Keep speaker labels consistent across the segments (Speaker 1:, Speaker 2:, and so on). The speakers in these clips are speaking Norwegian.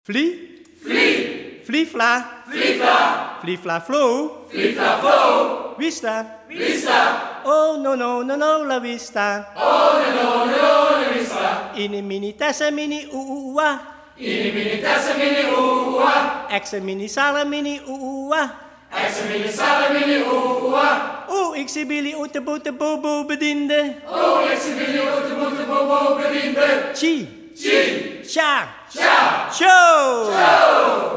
Speaker 1: Flie?
Speaker 2: Flie.
Speaker 1: Fliefla?
Speaker 2: Fliefla.
Speaker 1: Fliefla flo?
Speaker 2: Fliefla flo.
Speaker 1: Vista?
Speaker 2: Vista.
Speaker 1: Oh no no no no la vista.
Speaker 2: Oh no no no la vista.
Speaker 1: Ini mini tessa mini uua.
Speaker 2: Ini mini tessa mini uua.
Speaker 1: Exe mini sala mini uua.
Speaker 2: Exe mini sala mini uua.
Speaker 1: Ik zie Billy uit de boete bobo bediende.
Speaker 2: Ik zie Billy uit de boete bobo bediende.
Speaker 1: Chi.
Speaker 2: Chi.
Speaker 1: Cha.
Speaker 2: Cha.
Speaker 1: Show.
Speaker 2: Show.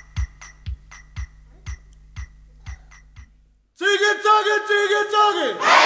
Speaker 1: Ziggy, zaggy, ziggy, zaggy.